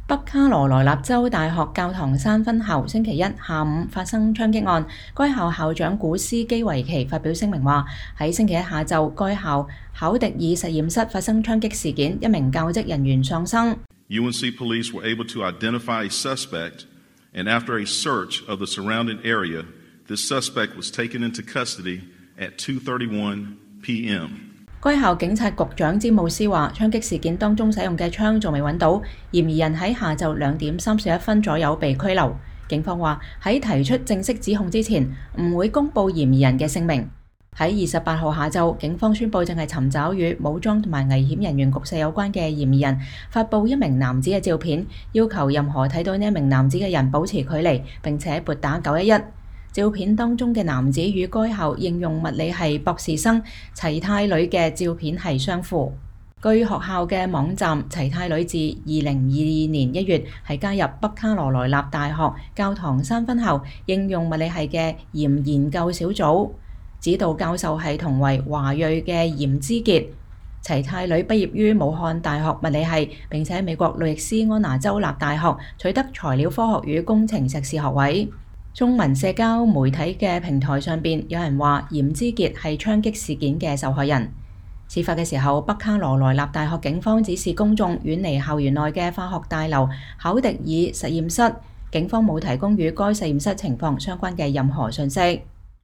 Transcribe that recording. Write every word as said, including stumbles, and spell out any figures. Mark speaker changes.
Speaker 1: 北卡羅來納州大學教堂山分校星期一下午發生槍擊案，該校校長古斯基維奇發表聲明話，喺星期一下晝，該校考迪爾實驗室發生槍擊事件，一名教職人員喪生。
Speaker 2: U N C police were able to identify a suspect, and after a search of the surrounding area, this suspect was taken into custody at two thirty-one p m
Speaker 1: 該校警察局長詹姆斯話，槍擊事件當中使用嘅槍仲未揾到，嫌疑人喺下晝兩點三十一分左右被拘留。警方話喺提出正式指控之前，唔會公佈嫌疑人嘅姓名。喺二十八號下晝，警方宣佈正係尋找與武裝同埋危險人員局勢有關嘅嫌疑人，發布一名男子嘅照片，要求任何睇到呢一名男子嘅人保持距離，並且撥打九一一。照片當中嘅男子與該校應用物理系博士生齊泰呂嘅照片係相符。據學校嘅網站，齊泰呂自二零二二年一月係加入北卡羅來納大學教堂山分校應用物理系嘅嚴研究小組，指導教授係同為華裔嘅嚴之傑。齊泰呂畢業於武漢大學物理系，並且喺美國路易斯安那州立大學取得材料科學與工程碩士學位。中文社交媒體嘅平台上邊有人話嚴之傑係槍擊事件嘅受害人。事發嘅時候，北卡羅來納大學警方指示公眾遠離校園內嘅化學大樓考迪爾實驗室，警方冇提供與該實驗室情況相關嘅任何信息。